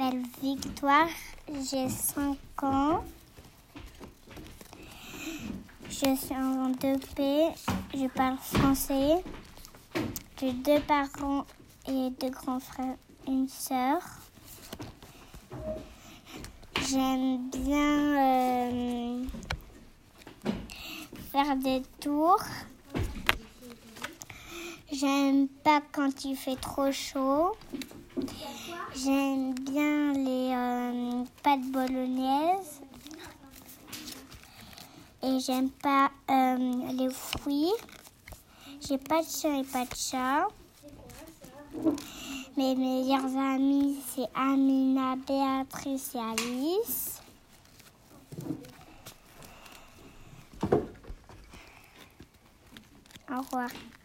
m'appelle Victoire, j'ai 5 ans. Je suis en 2P, je parle français. J'ai 2 parents et 2 grands frères, une sœur. J'aime bien faire des tours. J'aime pas quand il fait trop chaud. J'aime bien les pâtes bolognaises. Et j'aime pas les fruits. J'ai pas de chien et pas de chat. Mes meilleurs amis, c'est Amina, Béatrice et Alice. Au revoir.